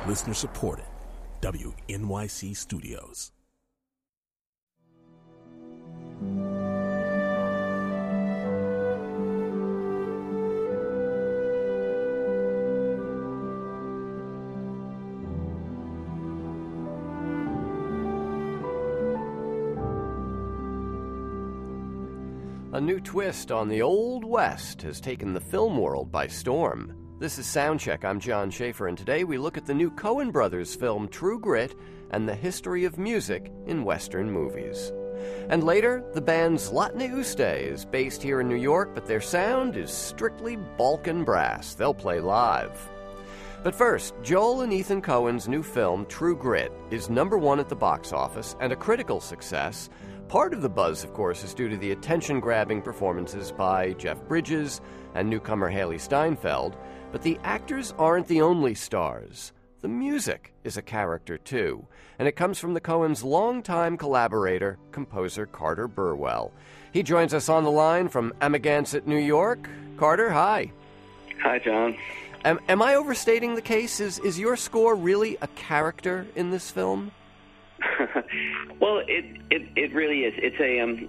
Listener supported. WNYC Studios. A new twist on the Old West has taken the film world by storm. This is Soundcheck. I'm John Schaefer, and today we look at the new Coen Brothers film True Grit and the history of music in Western movies. And later, the band Zlatny Uste is based here in New York, but their sound is strictly Balkan brass. They'll play live. But first, Joel and Ethan Coen's new film True Grit is #1 at the box office and a critical success. Part of the buzz, of course, is due to the attention-grabbing performances by Jeff Bridges and newcomer Haley Steinfeld, but the actors aren't the only stars. The music is a character, too, and it comes from the Coens' longtime collaborator, composer Carter Burwell. He joins us on the line from Amagansett, New York. Carter, hi. Hi, John. Am I overstating the case? Is your score really a character in this film? Well, it really is. It's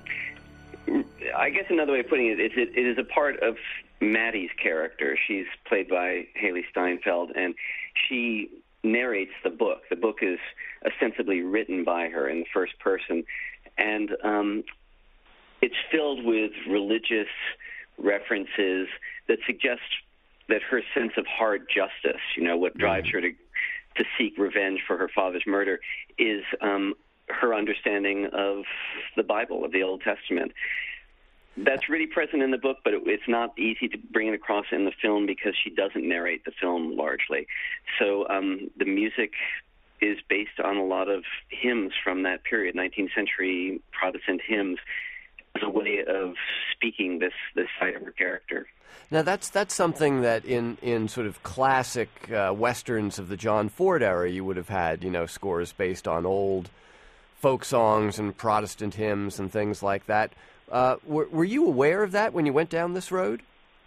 a I guess another way of putting it is it is a part of Maddie's character. She's played by Haley Steinfeld, and she narrates the book. The book is ostensibly written by her in the first person, and it's filled with religious references that suggest that her sense of hard justice, what drives her to seek revenge for her father's murder, is her understanding of the Bible, of the Old Testament. That's really present in the book, but it's not easy to bring it across in the film because she doesn't narrate the film largely. So the music is based on a lot of hymns from that period, 19th century Protestant hymns, as a way of speaking this side of her character. Now, that's something that in sort of classic Westerns of the John Ford era, you would have had, scores based on old folk songs and Protestant hymns and things like that. Were you aware of that when you went down this road?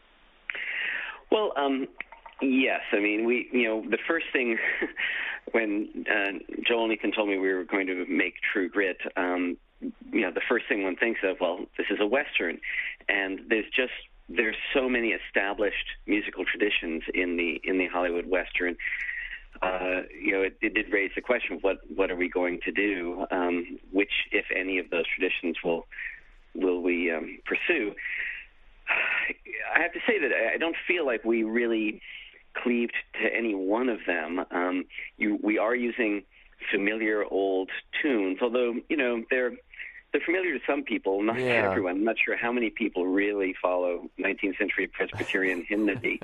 Well, yes. I mean, the first thing when Joel and Ethan told me we were going to make True Grit, the first thing one thinks of, well, this is a Western, and there's so many established musical traditions in the Hollywood Western. It did raise the question of what are we going to do? Which, if any, of those traditions will we pursue? I have to say that I don't feel like we really cleaved to any one of them. We are using familiar old tunes, although they're familiar to some people, not to everyone. I'm not sure how many people really follow 19th century Presbyterian hymnody.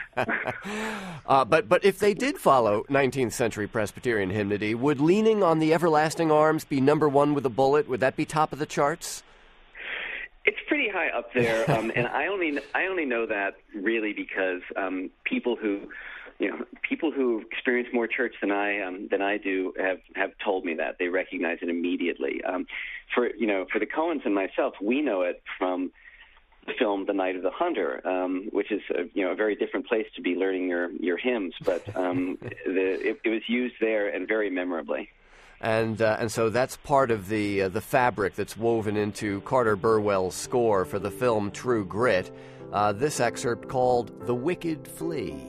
But if they did follow 19th century Presbyterian hymnody, would Leaning on the Everlasting Arms be #1 with a bullet? Would that be top of the charts? It's pretty high up there, and I only know that really because people who experience more church than I do have told me that they recognize it immediately. For the Coens and myself, we know it from the film The Night of the Hunter, which is a very different place to be learning your hymns, but it was used there and very memorably. And so that's part of the fabric that's woven into Carter Burwell's score for the film True Grit. This excerpt called "The Wicked Flee."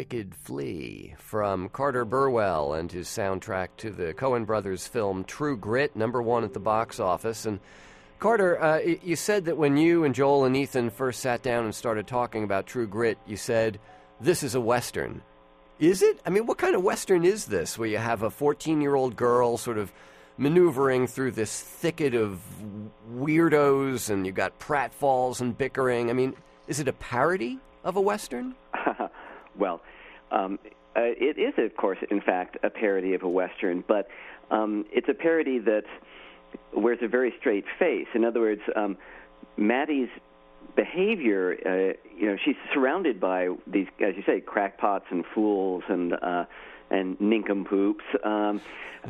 Wicked Flea from Carter Burwell and his soundtrack to the Coen brothers film True Grit, #1 at the box office. And Carter, you said that when you and Joel and Ethan first sat down and started talking about True Grit, you said, this is a Western. Is it? I mean, what kind of Western is this, where you have a 14-year-old girl sort of maneuvering through this thicket of weirdos and you got pratfalls and bickering? I mean, is it a parody of a Western? Well, it is, of course, in fact, a parody of a Western, but it's a parody that wears a very straight face. In other words, Maddie's behavior, she's surrounded by these, as you say, crackpots and fools and nincompoops, and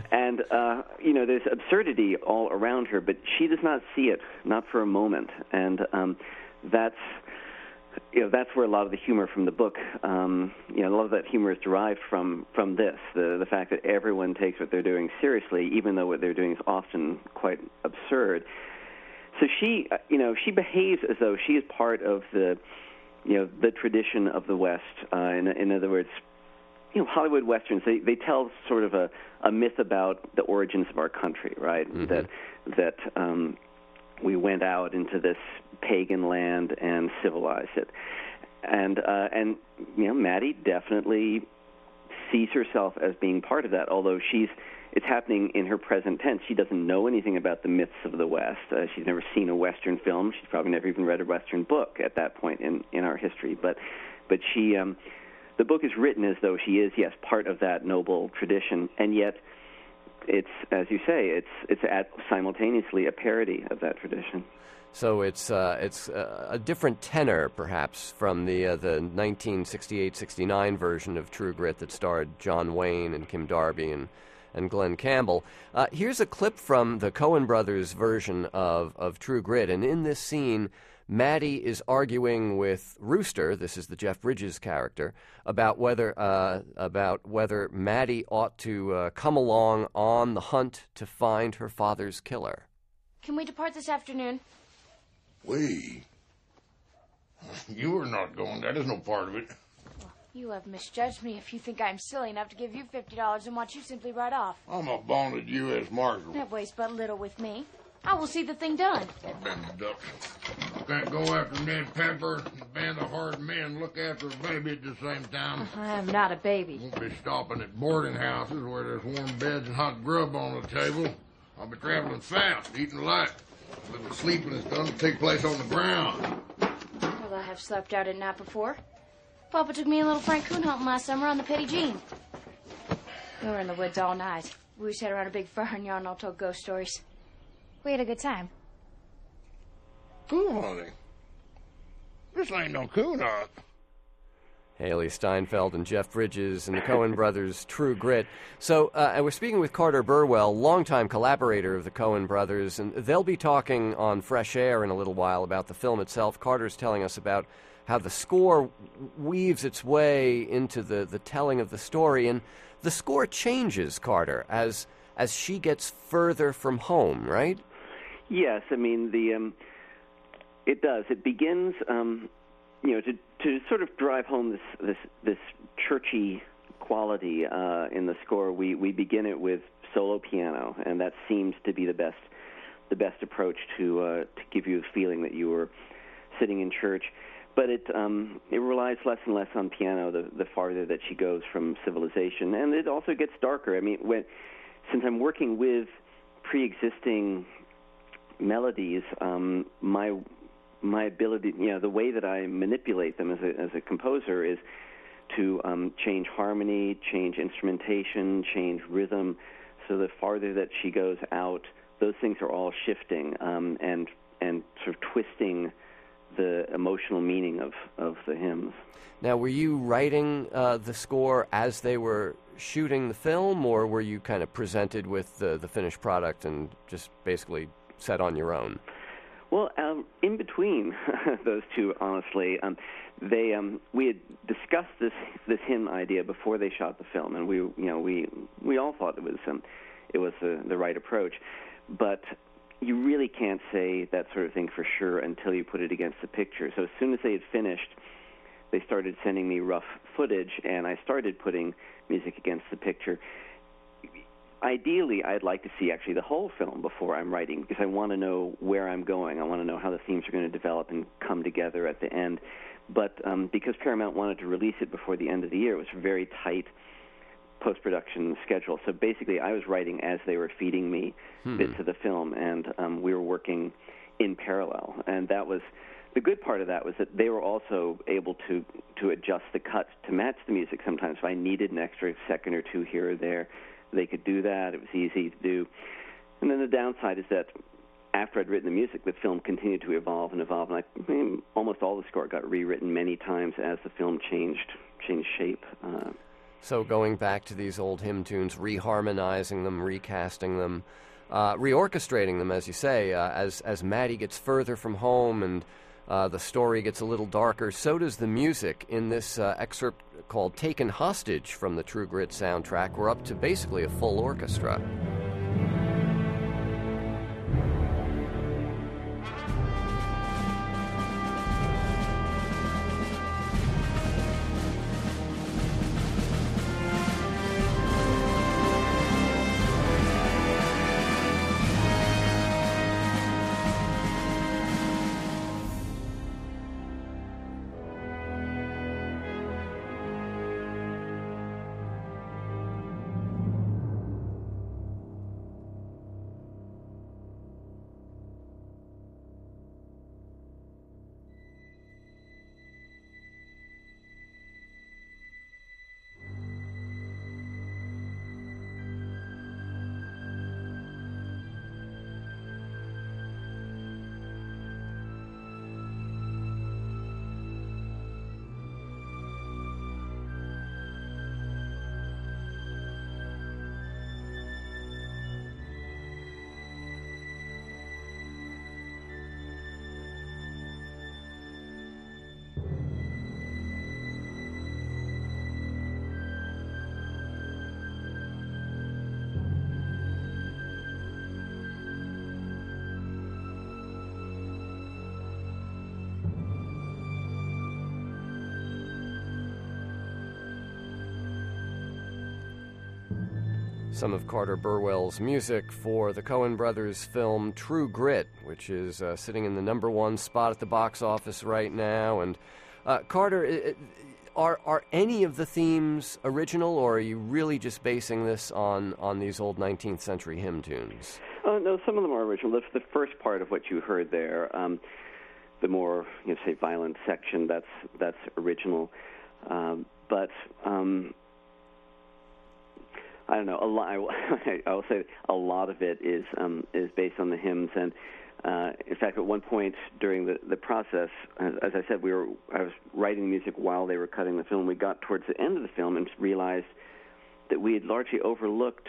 there's absurdity all around her, but she does not see it, not for a moment, and that's where a lot of the humor from the book, a lot of that humor is derived from this, the fact that everyone takes what they're doing seriously, even though what they're doing is often quite absurd. So she behaves as though she is part of the tradition of the West. In other words, Hollywood Westerns, they tell sort of a myth about the origins of our country, right? Mm-hmm. That we went out into this pagan land and civilized it. And Maddie definitely sees herself as being part of that, although it's happening in her present tense. She doesn't know anything about the myths of the West. She's never seen a Western film. She's probably never even read a Western book at that point in our history. But she, the book is written as though she is, yes, part of that noble tradition, and yet it's, as you say, it's simultaneously a parody of that tradition. So it's a different tenor, perhaps, from the 1968-69 version of True Grit that starred John Wayne and Kim Darby and Glenn Campbell. Here's a clip from the Coen brothers' version of True Grit, and in this scene, Maddie is arguing with Rooster, this is the Jeff Bridges character, about whether Maddie ought to come along on the hunt to find her father's killer. Can we depart this afternoon? We? You are not going. That is no part of it. Well, you have misjudged me if you think I'm silly enough to give you $50 and watch you simply ride off. I'm a bonded U.S. Marshal. That weighs but little with me. I will see the thing done. I've been the ducks. You can't go after Ned Pepper and a band of hard men look after a baby at the same time. I am not a baby. Won't be stopping at boarding houses where there's warm beds and hot grub on the table. I'll be traveling fast, eating light. But the sleeping is done to take place on the ground. Well, I have slept out at night before. Papa took me and little Frank coon hunting last summer on the Petty Jean. We were in the woods all night. We sat around a big fire and yarn all told ghost stories. We had a good time. Coon hunting? This ain't no coon hunt. Haley Steinfeld and Jeff Bridges and the Coen brothers' True Grit. So we're speaking with Carter Burwell, longtime collaborator of the Coen brothers, and they'll be talking on Fresh Air in a little while about the film itself. Carter's telling us about how the score weaves its way into the telling of the story, and the score changes, Carter, as she gets further from home, right? Yes, I mean, it does. It begins, to sort of drive home this churchy quality in the score. We begin it with solo piano, and that seems to be the best approach to give you the feeling that you were sitting in church. But it relies less and less on piano the farther that she goes from civilization, and it also gets darker. I mean, since I'm working with pre-existing melodies, my ability, the way that I manipulate them as a composer is to change harmony, change instrumentation, change rhythm. So the farther that she goes out, those things are all shifting and sort of twisting the emotional meaning of the hymns. Now, were you writing the score as they were shooting the film, or were you kind of presented with the finished product and just basically set on your own? Well, in between those two, honestly, we had discussed this hymn idea before they shot the film, and we all thought it was the right approach, but you really can't say that sort of thing for sure until you put it against the picture. So as soon as they had finished, they started sending me rough footage, and I started putting music against the picture. Ideally, I'd like to see actually the whole film before I'm writing, because I want to know where I'm going. I want to know how the themes are going to develop and come together at the end. But because Paramount wanted to release it before the end of the year, it was a very tight post-production schedule. So basically, I was writing as they were feeding me bits of the film, and we were working in parallel. And that was the good part of that, was that they were also able to adjust the cuts to match the music sometimes. If I needed an extra second or two here or there, they could do that. It was easy to do. And then the downside is that after I'd written the music, the film continued to evolve and evolve, and almost all the score got rewritten many times as the film changed shape. So going back to these old hymn tunes, reharmonizing them, recasting them, reorchestrating them, as you say, as Maddie gets further from home and the story gets a little darker, so does the music. In this excerpt called Taken Hostage from the True Grit soundtrack, we're up to basically a full orchestra. Some of Carter Burwell's music for the Coen brothers film True Grit, which is sitting in the #1 spot at the box office right now. And Carter, are any of the themes original, or are you really just basing this on these old 19th century hymn tunes? No, some of them are original. The first part of what you heard there, the more, say, violent section, that's original. But I don't know. I will say a lot of it is based on the hymns, and in fact, at one point during the process, as I said, I was writing music while they were cutting the film. We got towards the end of the film and realized that we had largely overlooked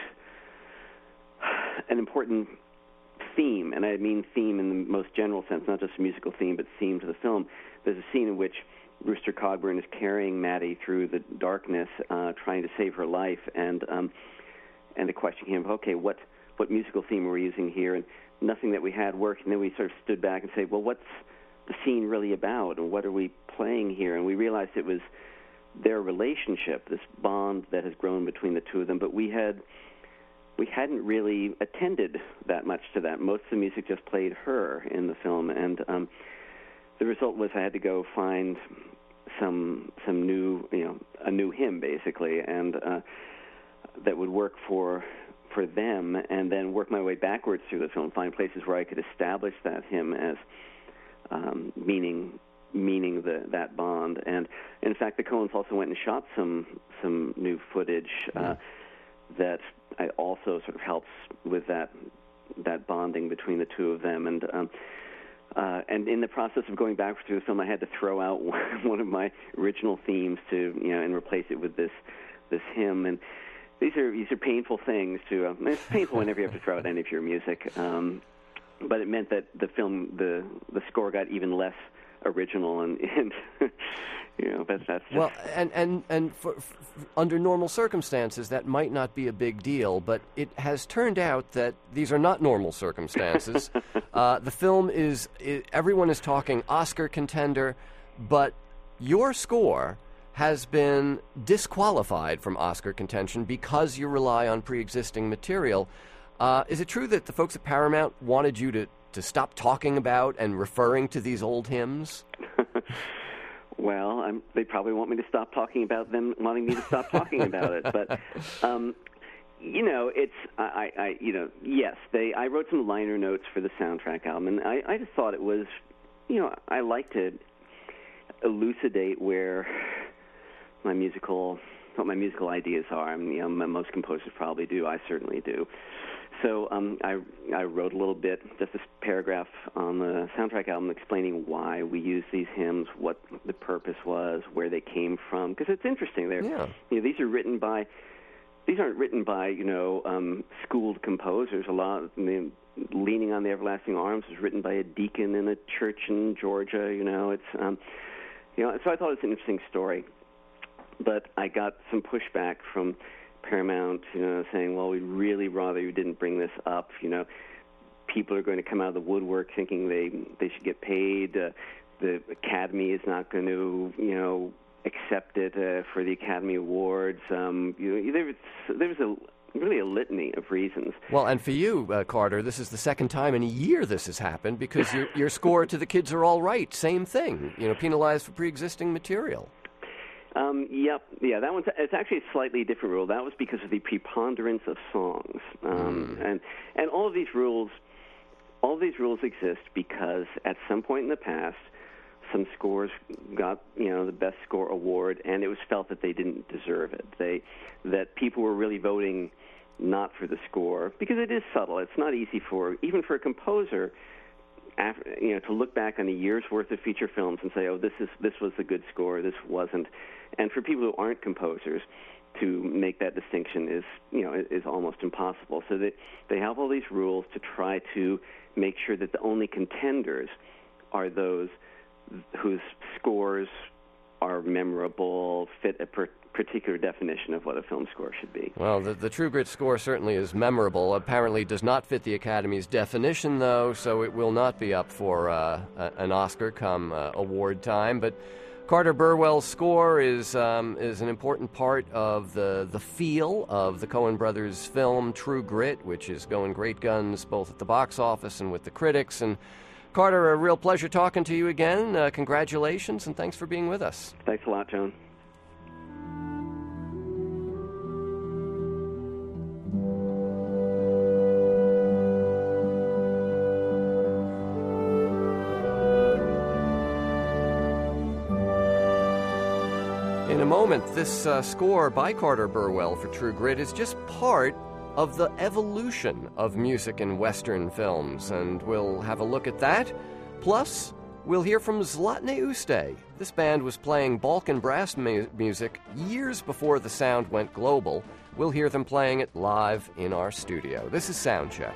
an important theme, and I mean theme in the most general sense, not just a musical theme, but theme to the film. There's a scene in which Rooster Cogburn is carrying Maddie through the darkness, trying to save her life, and the question came, okay, what musical theme are we using here? And nothing that we had worked, and then we sort of stood back and said, well, what's the scene really about, and what are we playing here? And we realized it was their relationship, this bond that has grown between the two of them, but we hadn't really attended that much to that. Most of the music just played her in the film, and the result was I had to go find some new, a new hymn basically, and that would work for them, and then work my way backwards through the film, find places where I could establish that hymn as meaning that bond. And in fact, the Coens also went and shot some new footage that I also sort of helps with that bonding between the two of them. And in the process of going back through the film, I had to throw out one of my original themes and replace it with this hymn. And these are painful things to. It's painful whenever you have to throw out any of your music, but it meant that the score got even less original, and that's just... Well, and for under normal circumstances that might not be a big deal, but it has turned out that these are not normal circumstances. The film everyone is talking Oscar contender, but your score has been disqualified from Oscar contention because you rely on pre-existing material. Is it true that the folks at Paramount wanted you to stop talking about and referring to these old hymns? Well, they probably want me to stop talking about them, wanting me to stop talking about it. But, yes, I wrote some liner notes for the soundtrack album, and I just thought it was, I like to elucidate where my musical ideas are. Most composers probably do. I certainly do. So I wrote a little bit, just this paragraph on the soundtrack album explaining why we use these hymns, what the purpose was, where they came from, because it's interesting. These aren't written by schooled composers. A lot of Leaning on the Everlasting Arms was written by a deacon in a church in Georgia. So I thought it was an interesting story. But I got some pushback from Paramount, saying, well, we'd really rather you didn't bring this up. People are going to come out of the woodwork thinking they should get paid. The Academy is not going to, accept it for the Academy Awards. There was really a litany of reasons. Well, and for you, Carter, this is the second time in a year this has happened because your score to The Kids Are All Right, same thing, penalized for pre-existing material. Yep. Yeah, that it's actually a slightly different rule. That was because of the preponderance of songs. And all of these rules exist because at some point in the past, some scores got, the best score award, and it was felt that they didn't deserve it. That people were really voting not for the score because it is subtle. It's not easy even for a composer to look back on a year's worth of feature films and say, oh, this was a good score, this wasn't. And for people who aren't composers to make that distinction is almost impossible. So they have all these rules to try to make sure that the only contenders are those whose scores are memorable, fit a particular definition of what a film score should be. Well, the True Grit score certainly is memorable. Apparently does not fit the Academy's definition, though, so it will not be up for an Oscar come award time. But Carter Burwell's score is an important part of the feel of the Coen brothers' film True Grit, which is going great guns both at the box office and with the critics. And Carter, a real pleasure talking to you again. Congratulations, and thanks for being with us. Thanks a lot, Joan. In a moment, this score by Carter Burwell for True Grit is just part of the evolution of music in Western films, and we'll have a look at that. Plus, we'll hear from Zlatne Uste. This band was playing Balkan brass music years before the sound went global. We'll hear them playing it live in our studio. This is Soundcheck.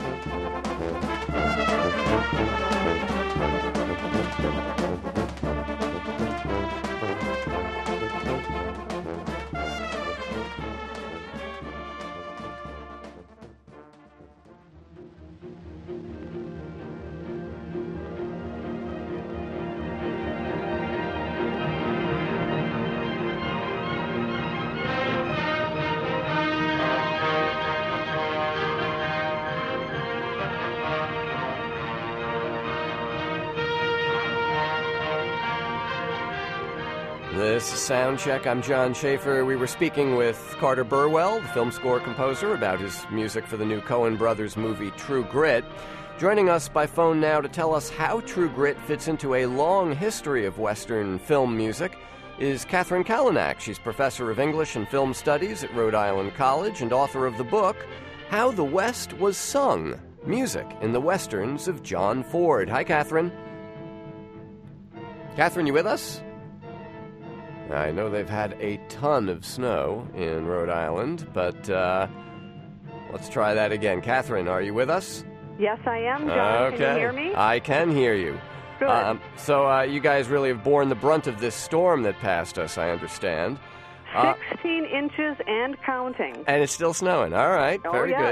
This is Soundcheck. I'm John Schaefer. We were speaking with Carter Burwell, the film score composer, about his music for the new Coen brothers movie True Grit. Joining us by phone now to tell us how True Grit fits into a long history of Western film music is Catherine Kalanick. She's professor of English and Film Studies at Rhode Island College and author of the book How the West Was Sung, Music in the Westerns of John Ford. Hi, Catherine. Catherine, you with us? I know they've had a ton of snow in Rhode Island, but let's try that again. Catherine, are you with us? Yes, I am, John. Okay. Can you hear me? I can hear you. Good. So you guys really have borne the brunt of this storm that passed us, I understand. 16 inches and counting. And it's still snowing. All right, Oh, very yes. good.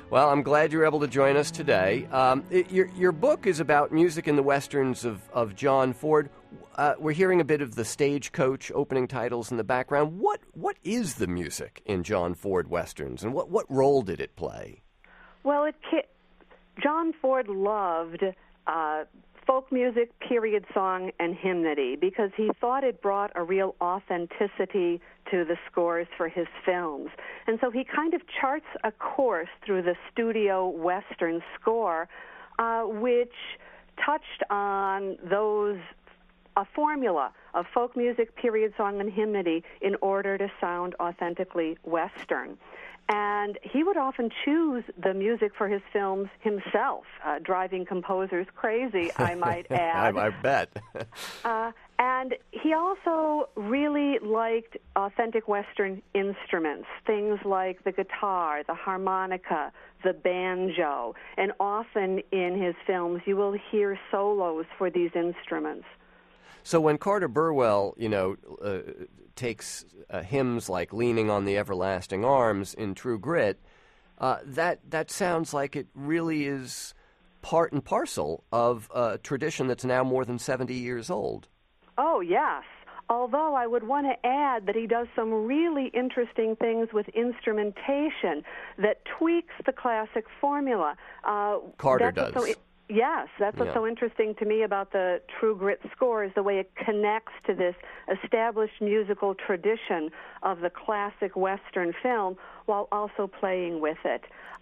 Well, I'm glad you were able to join us today. Your book is about music in the westerns of John Ford. We're hearing a bit of the Stagecoach opening titles in the background. What is the music in John Ford westerns, and what role did it play? Well, John Ford loved folk music, period song, and hymnody because he thought it brought a real authenticity to the scores for his films. And so he kind of charts a course through the studio western score, which touched on a formula of folk music, period song, and hymnody in order to sound authentically Western. And he would often choose the music for his films himself, driving composers crazy, I might add. I bet. And he also really liked authentic Western instruments, things like the guitar, the harmonica, the banjo. And often in his films, you will hear solos for these instruments. So when Carter Burwell, takes hymns like "Leaning on the Everlasting Arms" in True Grit, that sounds like it really is part and parcel of a tradition that's now more than 70 years old. Oh, yes. Although I would want to add that he does some really interesting things with instrumentation that tweaks the classic formula. Carter does. Yes, that's what's so interesting to me about the True Grit score is the way it connects to this established musical tradition of the classic Western film while also playing with it.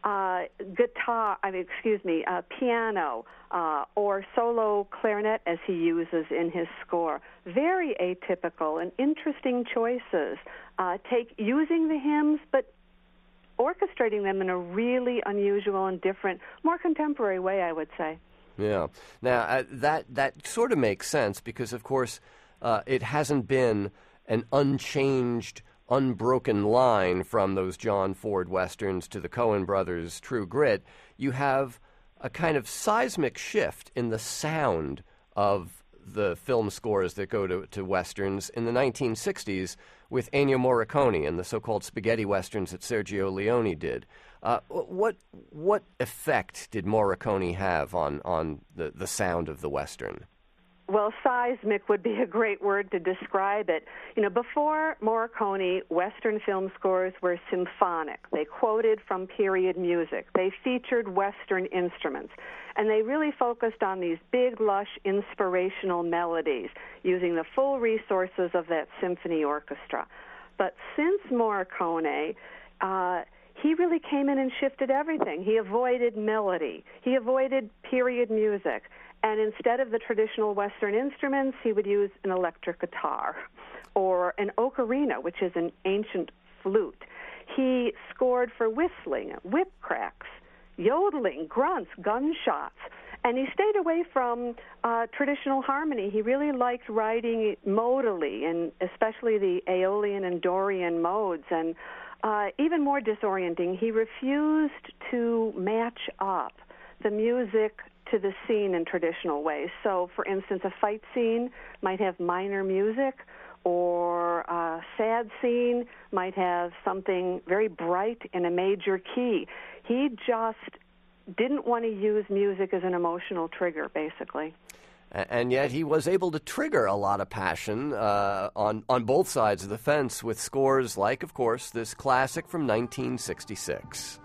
Piano or solo clarinet as he uses in his score. Very atypical and interesting choices. Using the hymns, but orchestrating them in a really unusual and different, more contemporary way, I would say. Yeah. Now, that sort of makes sense because, of course, it hasn't been an unchanged, unbroken line from those John Ford westerns to the Coen brothers' True Grit. You have a kind of seismic shift in the sound of the film scores that go to westerns in the 1960s with Ennio Morricone and the so-called spaghetti westerns that Sergio Leone did. What effect did Morricone have on the sound of the western? Well, seismic would be a great word to describe it. Before Morricone, Western film scores were symphonic. They quoted from period music. They featured Western instruments. And they really focused on these big, lush, inspirational melodies, using the full resources of that symphony orchestra. But since Morricone, he really came in and shifted everything. He avoided melody. He avoided period music. And instead of the traditional Western instruments, he would use an electric guitar or an ocarina, which is an ancient flute. He scored for whistling, whip cracks, yodeling, grunts, gunshots. And he stayed away from traditional harmony. He really liked writing modally, and especially the Aeolian and Dorian modes. And even more disorienting, he refused to match up the music to the scene in traditional ways. So, for instance, a fight scene might have minor music, or a sad scene might have something very bright in a major key. He just didn't want to use music as an emotional trigger, basically. And yet he was able to trigger a lot of passion on both sides of the fence with scores like, of course, this classic from 1966.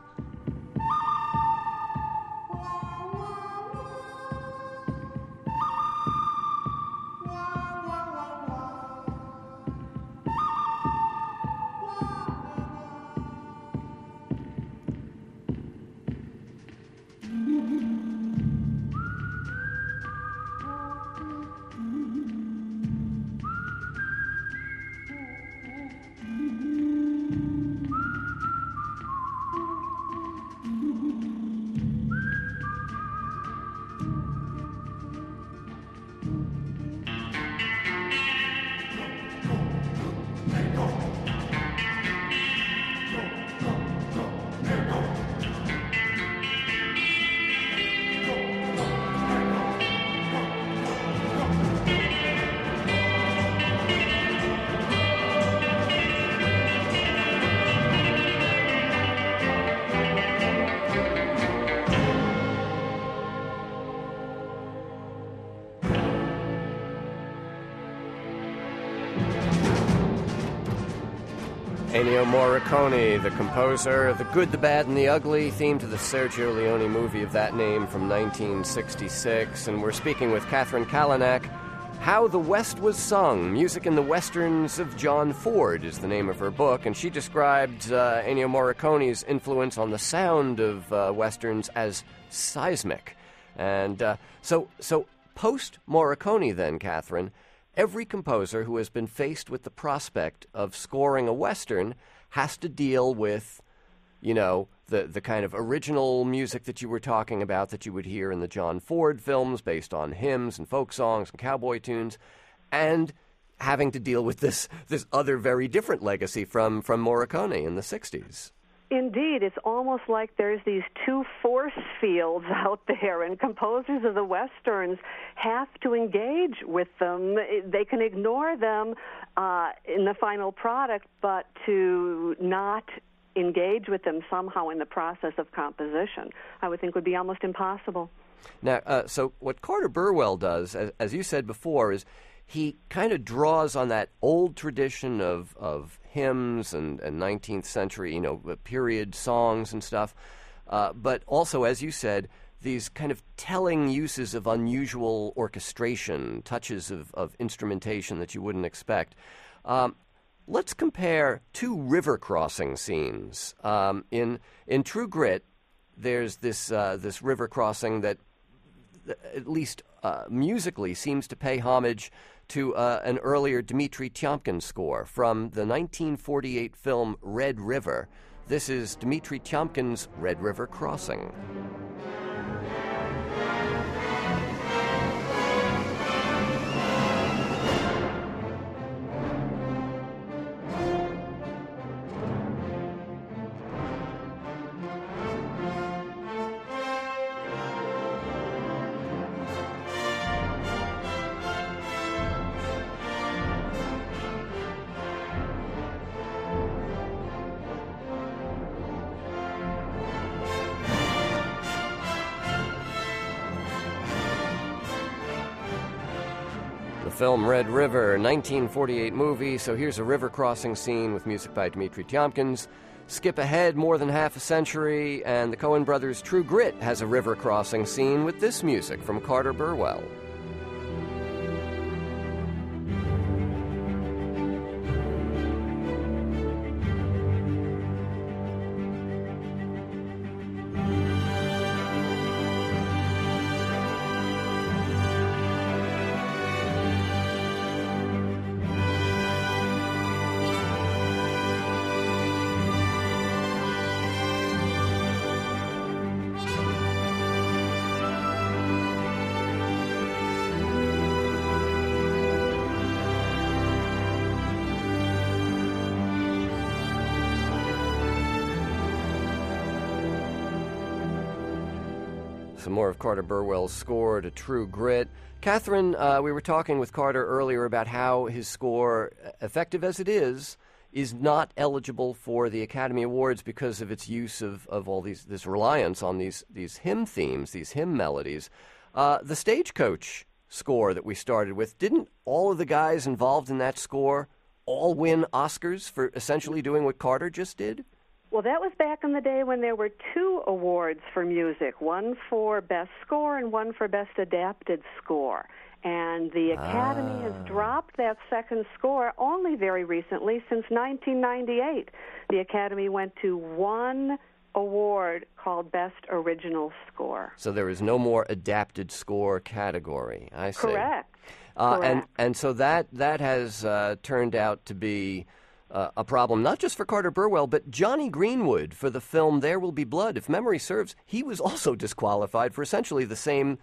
Ennio Morricone, the composer of The Good, the Bad, and the Ugly, theme to the Sergio Leone movie of that name from 1966. And we're speaking with Catherine Kalinak. How the West Was Sung, Music in the Westerns of John Ford is the name of her book, and she described Ennio Morricone's influence on the sound of Westerns as seismic. And so post-Morricone then, Catherine, every composer who has been faced with the prospect of scoring a Western has to deal with, you know, the kind of original music that you were talking about that you would hear in the John Ford films based on hymns and folk songs and cowboy tunes, and having to deal with this other very different legacy from Morricone in the 60s. Indeed, it's almost like there's these two force fields out there, and composers of the Westerns have to engage with them. They can ignore them in the final product, but to not engage with them somehow in the process of composition, I would think would be almost impossible. Now, so what Carter Burwell does, as you said before, is he kind of draws on that old tradition of hymns and 19th century, you know, period songs and stuff, but also, as you said, these kind of telling uses of unusual orchestration, touches of instrumentation that you wouldn't expect. Let's compare two river crossing scenes. In True Grit, there's this river crossing that, at least musically, seems to pay homage to an earlier Dmitri Tiomkin score from the 1948 film Red River. This is Dmitri Tiomkin's Red River Crossing. Film Red River, 1948 movie, so here's a river crossing scene with music by Dmitri Tiomkin. Skip ahead more than half a century, and the Coen brothers' True Grit has a river crossing scene with this music from Carter Burwell. Some more of Carter Burwell's score to True Grit. Catherine, we were talking with Carter earlier about how his score, effective as it is not eligible for the Academy Awards because of its use of all this reliance on these hymn themes, these hymn melodies. The Stagecoach score that we started with, didn't all of the guys involved in that score all win Oscars for essentially doing what Carter just did? Well, that was back in the day when there were two awards for music, one for Best Score and one for Best Adapted Score. And the Academy has dropped that second score only very recently, since 1998. The Academy went to one award called Best Original Score. So there is no more adapted score category. I see. Correct. And so that has turned out to be a problem, not just for Carter Burwell, but Johnny Greenwood for the film There Will Be Blood. If memory serves, he was also disqualified for essentially the same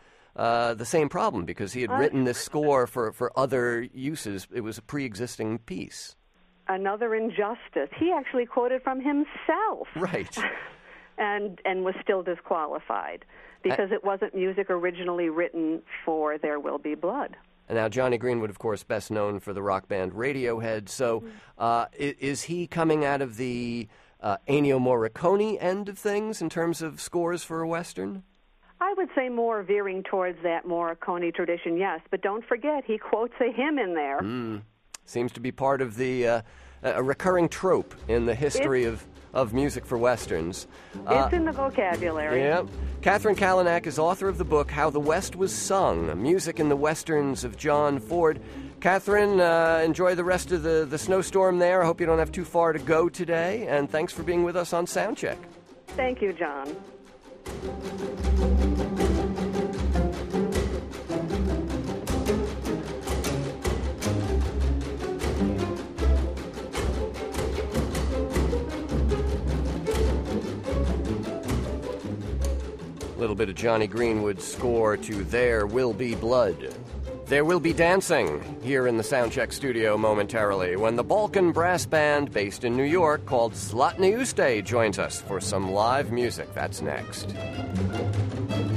problem, because he had written this score for other uses. It was a pre-existing piece. Another injustice. He actually quoted from himself. Right. and was still disqualified because it wasn't music originally written for There Will Be Blood. And now Johnny Greenwood, of course, best known for the rock band Radiohead. So is he coming out of the Ennio Morricone end of things in terms of scores for a Western? I would say more veering towards that Morricone tradition, yes. But don't forget, he quotes a hymn in there. Seems to be part of the a recurring trope in the history of music for Westerns. It's in the vocabulary. Yeah. Catherine Kalanick is author of the book How the West Was Sung, Music in the Westerns of John Ford. Catherine, enjoy the rest of the snowstorm there. I hope you don't have too far to go today, and thanks for being with us on Soundcheck. Thank you, John. A little bit of Johnny Greenwood's score to There Will Be Blood. There will be dancing here in the Soundcheck studio momentarily when the Balkan Brass Band, based in New York, called Zlatny Uste, joins us for some live music. That's next.